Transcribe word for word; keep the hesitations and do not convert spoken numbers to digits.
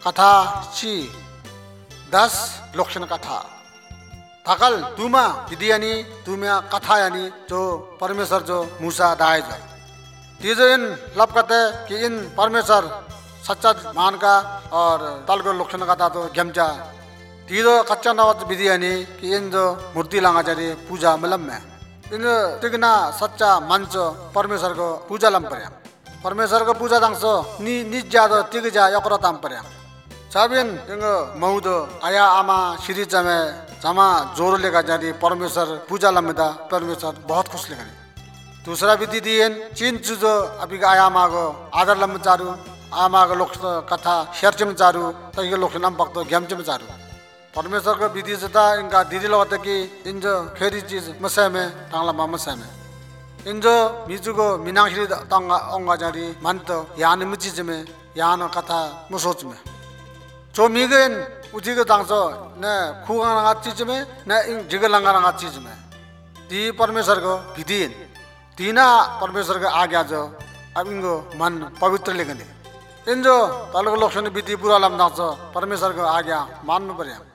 कथा ची दस लोक्षण कथा थकल तुमा विधि यानी तुम्या कथा यानी जो परमेश्वर जो मूसा दाए जो तीजो इन लब कहते कि इन परमेश्वर सच्चा मान का और तल को लोक्षण कथा तो गेमचा तीजो कच्चा नवत विधि यानी कि इन जो मूर्ति लांगा जारी पूजा मलम में इन तिगना सच्चा मंच परमेश्वर को पूजा लम पर्या परमेश्वर को पूजा दांगसो नि निज जादो तिग जा यकरो ताम पर्या साबिन इंग मौदो आया आमा श्री जमे जमा जोर लेगा जारी परमेश्वर पूजा लमदा परमेश्वर बहुत खुश लेगा दूसरा विधि दिएन चीन चुजो अभी का आया मागो आदर लम चारू आमा को लोक कथा शेरचम चारू तई के लोक नाम भक्तो गेमचम चारू परमेश्वर को विधि से था इनका दीदी लगता कि इन जो खेरी चीज मसे में टांगला मामा से में इन जो मिजु को मीनाक्षी टांगा ओंगा जारी मानतो यान मिचीज में यान कथा मुसोच में जो मिगन उजी को दांगसो न खुगांगा चीज में न इन जिगलंगा चीज में दी परमेश्वर को विधि तीना परमेश्वर का आज्ञा जो अब इनको मन पवित्र लेगने इन जो तालुक लोक्षण विधि पूरा लम दांगसो परमेश्वर को आज्ञा मानना पड़ेगा